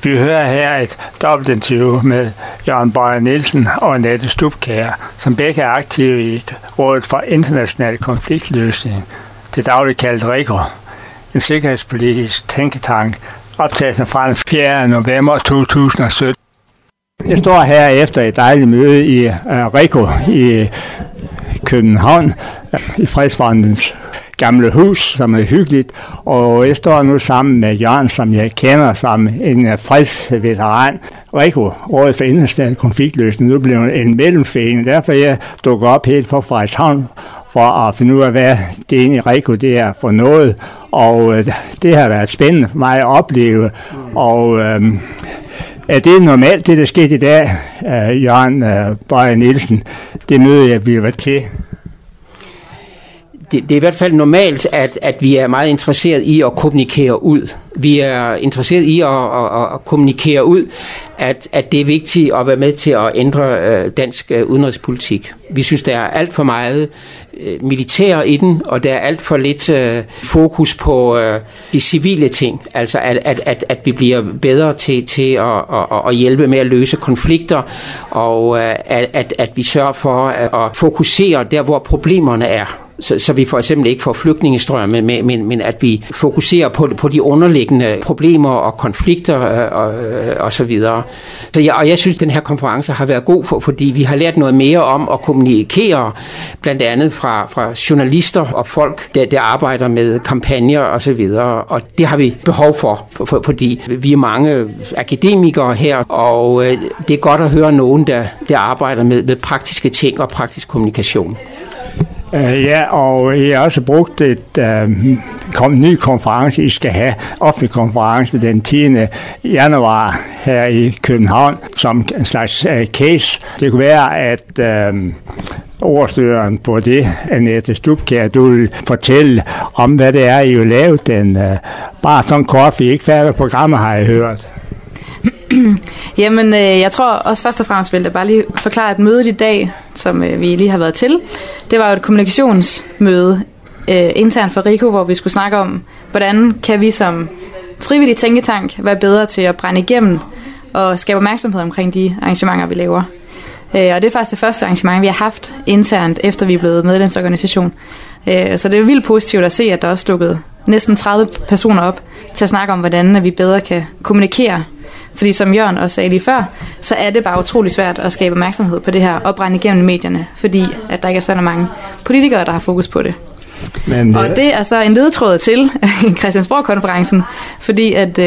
Vi hører her et dobbeltinterview med Jørgen Bøje Nielsen og Annette Stubkjær, som begge er aktive i Rådet for International Konfliktløsning, det dagligt kaldt RIKO, en sikkerhedspolitisk tænketank, optagelsen fra den 4. november 2017. Jeg står her efter et dejligt møde i RIKO i København, i Fredsfondens gamle hus, som er hyggeligt, og jeg står nu sammen med Jørgen, som jeg kender som en fredsveteran. RIKO, Rådet for International Konfliktløsning, nu bliver en mellemforening, derfor jeg dukker op helt fra Frederikshavn for at finde ud af, hvad det egentlig RIKO det er for noget, og det har været spændende for mig at opleve, og er det normalt, det der skete i dag, Jørgen Bøje Nielsen, det møde, jeg bliver til? Det er i hvert fald normalt, at vi er meget interesseret i at kommunikere ud. Vi er interesseret i at kommunikere ud, at det er vigtigt at være med til at ændre dansk udenrigspolitik. Vi synes, der er alt for meget militær i den, og der er alt for lidt fokus på de civile ting. Altså at vi bliver bedre til at hjælpe med at løse konflikter, og at vi sørger for at fokusere der, hvor problemerne er. Så vi for eksempel ikke får flygtningestrømme, men at vi fokuserer på de underliggende problemer og konflikter og så videre. Og jeg synes, at den her konference har været god, fordi vi har lært noget mere om at kommunikere, blandt andet fra journalister og folk, der arbejder med kampagner og så videre. Og det har vi behov for, fordi vi er mange akademikere her, og det er godt at høre nogen, der arbejder med praktiske ting og praktisk kommunikation. Ja, og I har også brugt en ny konference, I skal have, offentlig konference den 10. januar her i København, som en slags case. Det kunne være, at ordstyreren på det, Annette Stubkjær, du vil fortælle om, hvad det er, I vil lave den. Bare sådan kort, vi ikke færdige programmer, har jeg hørt. Jamen, jeg tror også først og fremmest vil jeg bare lige forklare, at mødet i dag, som vi lige har været til, det var jo et kommunikationsmøde internt for RIKO, hvor vi skulle snakke om, hvordan kan vi som frivillig tænketank være bedre til at brænde igennem og skabe opmærksomhed omkring de arrangementer, vi laver. Og det er faktisk det første arrangement, vi har haft internt, efter vi er blevet medlemsorganisation. Så det er vildt positivt at se, at der også dukket næsten 30 personer op til at snakke om, hvordan vi bedre kan kommunikere. Fordi som Jørgen også sagde lige før, så er det bare utrolig svært at skabe opmærksomhed på det her og brænde igennem medierne, fordi at der ikke er så mange politikere, der har fokus på det. Og det er så en ledetråd til Christiansborg-konferencen, fordi at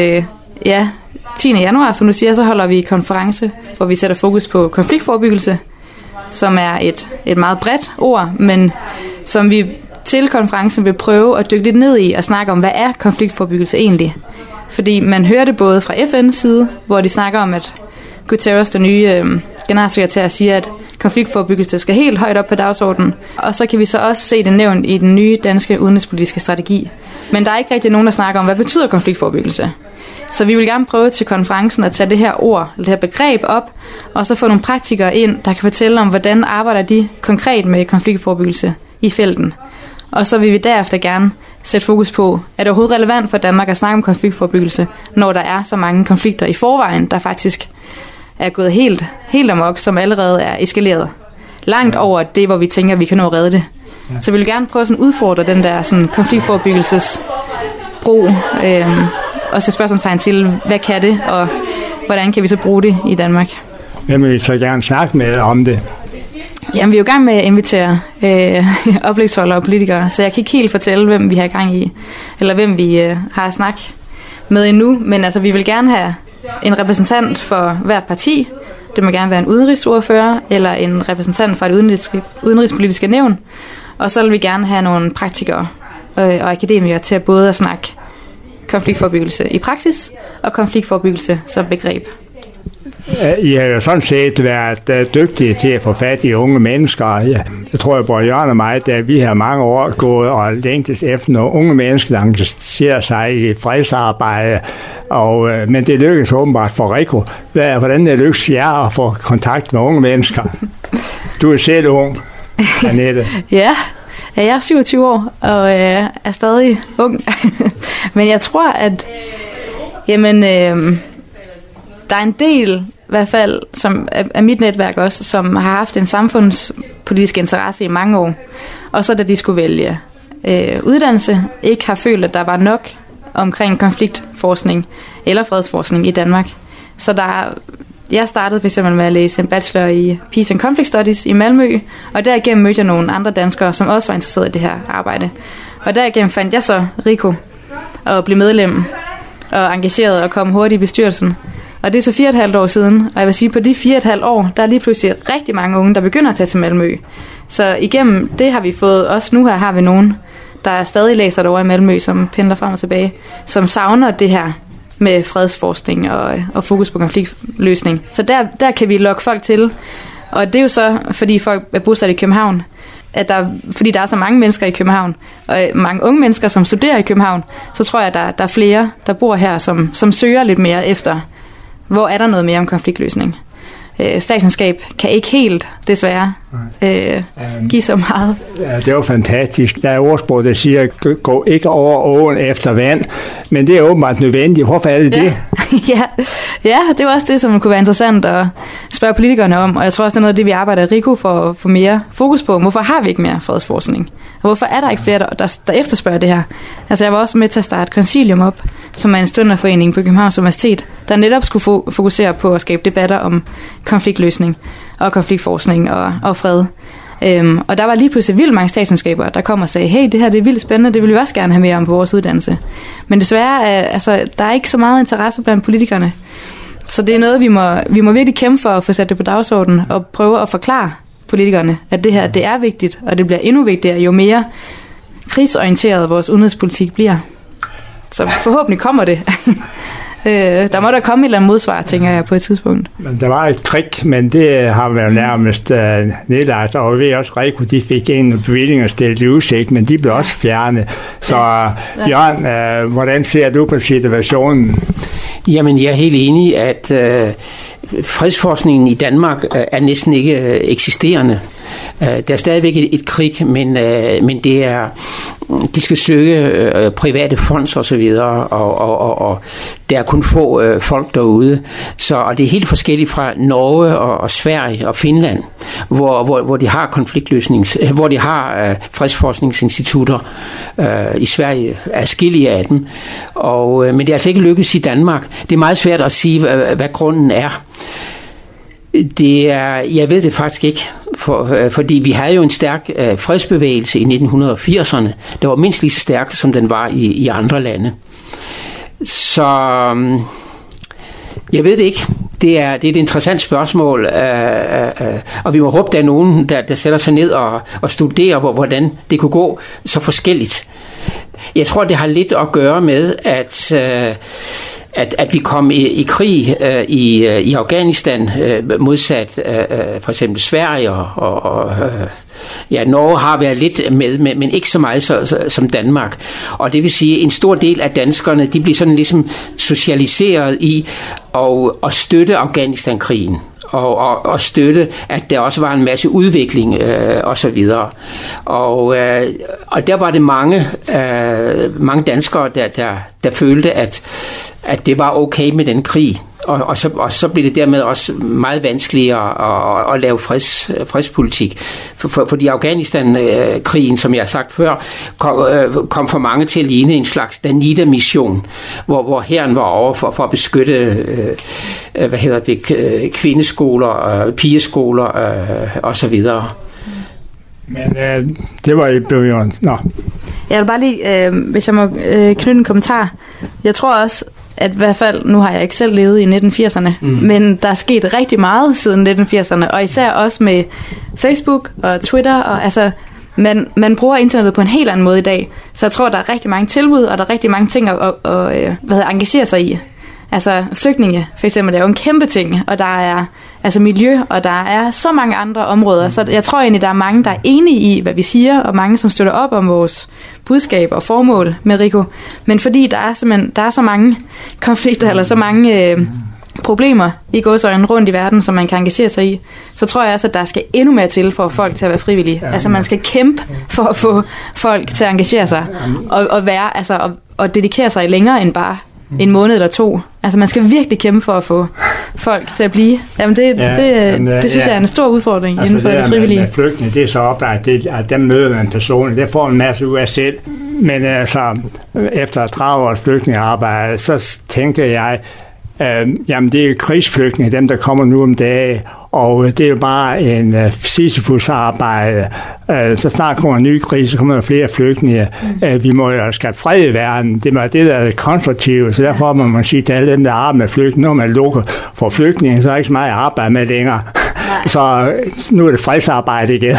10. januar, som du siger, så holder vi konference, hvor vi sætter fokus på konfliktforebyggelse, som er et meget bredt ord, men som vi til konferencen vil prøve at dykke lidt ned i og snakke om, hvad er konfliktforebyggelse egentlig? Fordi man hører det både fra FN's side, hvor de snakker om, at Guterres, den nye generalsekretær, siger, at konfliktforebyggelse skal helt højt op på dagsordenen. Og så kan vi så også se det nævnt i den nye danske udenrigspolitiske strategi. Men der er ikke rigtig nogen, der snakker om, hvad betyder konfliktforebyggelse. Så vi vil gerne prøve til konferencen at tage det her ord, eller det her begreb op, og så få nogle praktikere ind, der kan fortælle om, hvordan arbejder de konkret med konfliktforebyggelse i felten. Og så vil vi derefter gerne sætte fokus på, er det overhovedet relevant for Danmark at snakke om konfliktforebyggelse, når der er så mange konflikter i forvejen, der faktisk er gået helt amok, som allerede er eskaleret. Langt over det, hvor vi tænker, at vi kan nå at redde det. Ja. Så vi vil gerne prøve at udfordre den der sådan, konfliktforebyggelsesbrug, og sætte spørgsmålstegn til, hvad kan det, og hvordan kan vi så bruge det i Danmark. Hvem vil I så gerne snakke med om det? Jamen, vi er jo i gang med at invitere oplægsholdere og politikere, så jeg kan ikke helt fortælle, hvem vi har i gang i, eller hvem vi har snakket med endnu, men altså, vi vil gerne have en repræsentant for hvert parti. Det må gerne være en udenrigsordfører, eller en repræsentant fra det udenrigspolitiske nævn, og så vil vi gerne have nogle praktikere og akademikere til at både at snakke konfliktforebyggelse i praksis, og konfliktforebyggelse som begreb. I har jo sådan set været dygtige til at få fat i unge mennesker. Jeg tror, at både Jørgen og mig, da vi har mange år gået og længtes efter nogle unge mennesker, der engagerer sig i fredsarbejde. Men det lykkedes åbenbart for RIKO. Hvordan det lykkes jer at få kontakt med unge mennesker? Du er selv ung, Annette. Ja, jeg er 27 år og er stadig ung. Men jeg tror, at der er en del, i hvert fald som af mit netværk også, som har haft en samfundspolitisk interesse i mange år. Og så da de skulle vælge uddannelse, ikke har følt, at der var nok omkring konfliktforskning eller fredsforskning i Danmark. Så jeg startede for eksempel med at læse en bachelor i Peace and Conflict Studies i Malmø, og derigennem mødte jeg nogle andre danskere, som også var interesseret i det her arbejde. Og derigennem fandt jeg så RICO og blev medlem og engageret og kom hurtigt i bestyrelsen. Og det er så 4,5 år siden, og jeg vil sige, på de 4,5 år, der er lige pludselig rigtig mange unge, der begynder at tage til Malmø. Så igennem det har vi fået, også nu her har vi nogen, der stadig læser det over i Malmø, som pendler frem og tilbage, som savner det her med fredsforskning og fokus på konfliktløsning. Så der kan vi lokke folk til, og det er jo så, fordi folk er bosat i København, fordi der er så mange mennesker i København, og mange unge mennesker, som studerer i København, så tror jeg, at der er flere, der bor her, som søger lidt mere efter, hvor er der noget mere om konfliktløsning. Statskundskab kan ikke helt, desværre, give så meget. Ja, det var fantastisk. Der er ordsprog, der siger, gå ikke over åen efter vand, men det er åbenbart nødvendigt. Hvorfor er det det? Ja, det var også det, som kunne være interessant at spørge politikerne om, og jeg tror også, det er noget af det, vi arbejder i RICO for at få mere fokus på. Hvorfor har vi ikke mere fredsforskning? Og hvorfor er der ikke flere, der efterspørger det her? Altså, jeg var også med til at starte Concilium op, som er en stunderforening på Københavns Universitet, der netop skulle fokusere på at skabe debatter om konfliktløsning og konfliktforskning og fred. Og der var lige pludselig vildt mange statskundskaber, der kom og sagde, hey, det her det er vildt spændende, det vil vi også gerne have mere om på vores uddannelse. Men desværre, der er ikke så meget interesse blandt politikerne. Så det er noget, vi må virkelig kæmpe for at få sat det på dagsordenen og prøve at forklare politikerne, at det her det er vigtigt, og det bliver endnu vigtigere, jo mere krigsorienteret vores udenrigspolitik bliver. Så forhåbentlig kommer det. Der må der komme et eller andet modsvar, tænker jeg, på et tidspunkt. Men der var et krig, men det har været nærmest nedlagt, og vi ved også, at RICO, de fik en bevilling og stillet i udsigt, men de blev også fjernet. Så Jørgen, hvordan ser du på situationen? Jamen, jeg er helt enig, at fredsforskningen i Danmark er næsten ikke eksisterende. Der er stadigvæk et krig, men det er, de skal søge private fonds og så videre, og der er kun få folk derude. Og det er helt forskelligt fra Norge og Sverige og Finland, hvor de har hvor de har fredsforskningsinstitutter. I Sverige er adskillige af dem. Men det er altså ikke lykkedes i Danmark. Det er meget svært at sige, hvad grunden er. Jeg ved det faktisk ikke, fordi vi havde jo en stærk fredsbevægelse i 1980'erne, der var mindst lige så stærk, som den var i andre lande. Så jeg ved det ikke. Det er et interessant spørgsmål, og vi må håbe, der er nogen, der sætter sig ned og studerer, hvordan det kunne gå så forskelligt. Jeg tror, det har lidt at gøre med, at vi kom i krig i Afghanistan, modsat for eksempel Sverige og Norge har været lidt med, men ikke så meget som Danmark. Og det vil sige, at en stor del af danskerne, de bliver sådan ligesom socialiseret i at støtte Afghanistan-krigen. Og støtte, at der også var en masse udvikling og så videre. Og der var det mange danskere, der følte, at det var okay med den krig. Og så blev det dermed også meget vanskeligere at lave fredspolitik. Fordi Afghanistan-krigen, som jeg har sagt før, kom for mange til at ligne en slags Danida-mission, hvor hæren var over for at beskytte kvindeskoler, pigeskoler og så videre. Men det var i Bøvjørn. Nå. Jeg vil bare lige, hvis jeg må knytte en kommentar. Jeg tror også, at i hvert fald, nu har jeg ikke selv levet i 1980'erne, men der er sket rigtig meget siden 1980'erne, og især også med Facebook og Twitter, og altså, man bruger internettet på en helt anden måde i dag, så jeg tror, der er rigtig mange tilbud, og der er rigtig mange ting at engagere sig i. Altså flygtninge, for eksempel, det er jo en kæmpe ting, og der er altså miljø, og der er så mange andre områder, så jeg tror egentlig, der er mange, der er enige i, hvad vi siger, og mange, som støtter op om vores budskab og formål med RICO. Men fordi der er så mange konflikter, eller så mange problemer i gåseøjne rundt i verden, som man kan engagere sig i, så tror jeg også, at der skal endnu mere til for folk til at være frivillige. Altså man skal kæmpe for at få folk til at engagere sig, og være, og dedikere sig længere end bare en måned eller 2. Altså man skal virkelig kæmpe for at få folk til at blive. Jamen det synes jeg er en stor udfordring inden for det frivillige. Med flygtninge, det er så oplagt, at dem møder man personligt. Det får en masse ud af selv. Men altså, efter 30 års flygtningearbejde, så tænkte jeg, jamen det er jo krigsflygtninge, dem der kommer nu om dagen, og det er jo bare en Sisyfus-arbejde. Så snart kommer en ny krise, så kommer der flere flygtninge. Vi må jo skabe fred i verden. Det er det, der er konstruktivt, så derfor må man sige til alle dem, der arbejder med flygtninge, når man lukker for flygtninge, så er der ikke så meget at arbejde med længere. Nej. Så nu er det fredsarbejde igen.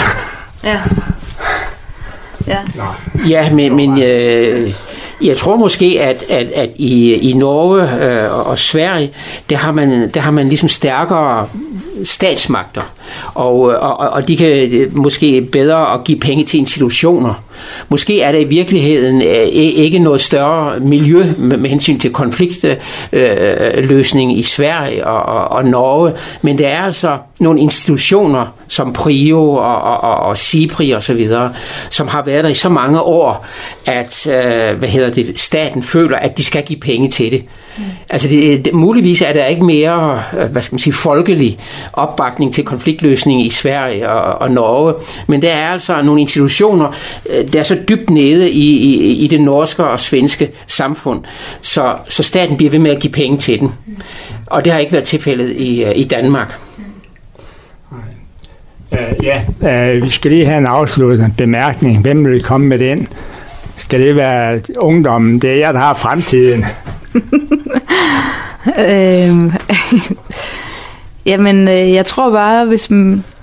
Ja, men jeg tror måske, at i Norge og Sverige, der har man ligesom stærkere statsmagter, og de kan måske bedre at give penge til institutioner. Måske er der i virkeligheden ikke noget større miljø med hensyn til konfliktløsning i Sverige og Norge, men der er altså nogle institutioner som Prio og SIPRI og så videre, som har været der i så mange år, at staten føler, at de skal give penge til det. Altså muligvis er der ikke mere, folkelig opbakning til konfliktløsning i Sverige og Norge, men der er altså nogle institutioner, der er så dybt nede i det norske og svenske samfund, så staten bliver ved med at give penge til den. Og det har ikke været tilfældet i Danmark. Vi skal lige have en afsluttende bemærkning. Hvem vil komme med den? Skal det være ungdommen? Det er jeg, der har fremtiden. Jamen, jeg tror bare, hvis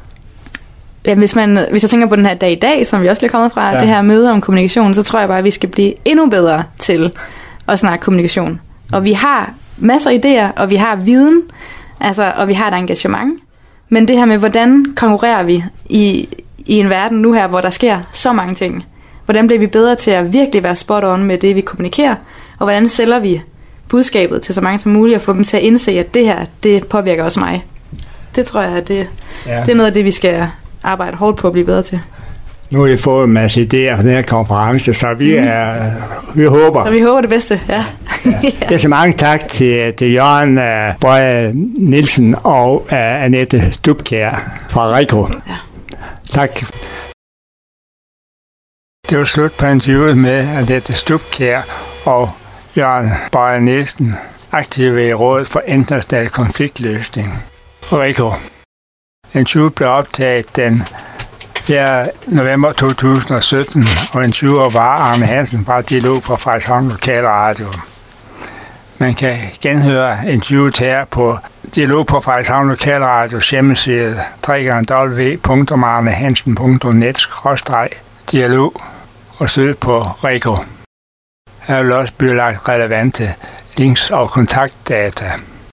jeg tænker på den her dag i dag, som vi også lige er kommet fra, det her møde om kommunikation, så tror jeg bare, at vi skal blive endnu bedre til at snakke kommunikation. Og vi har masser af idéer, og vi har viden, og vi har et engagement. Men det her med, hvordan konkurrerer vi i en verden nu her, hvor der sker så mange ting? Hvordan bliver vi bedre til at virkelig være spot on med det, vi kommunikerer? Og hvordan sælger vi budskabet til så mange som muligt, og få dem til at indse, at det her, det påvirker også mig? Det tror jeg, at det er noget af det, vi skal arbejde hårdt på at blive bedre til. Nu har I fået en masse idéer fra den her konference, så vi håber. Så vi håber det bedste, ja. Ja. Så mange tak til Jørgen Bøje Nielsen og Annette Stubkjær fra REKO. Ja. Tak. Det var slut på interviewet med Annette Stubkjær og Jørgen Bøje Nielsen, aktiv i Rådet for International Konfliktløsning, REKO. Interviewet blev optaget den 4. november 2017, og interviewer var Arne Hansen fra Dialog på Frederikshavn Lokalradio. Man kan genhøre interviewet her på Dialog på Frederikshavn Lokalradios hjemmeside www.arnehansen.net/dialog og søg på REKO. Her vil også blive lagt relevante links og kontaktdata.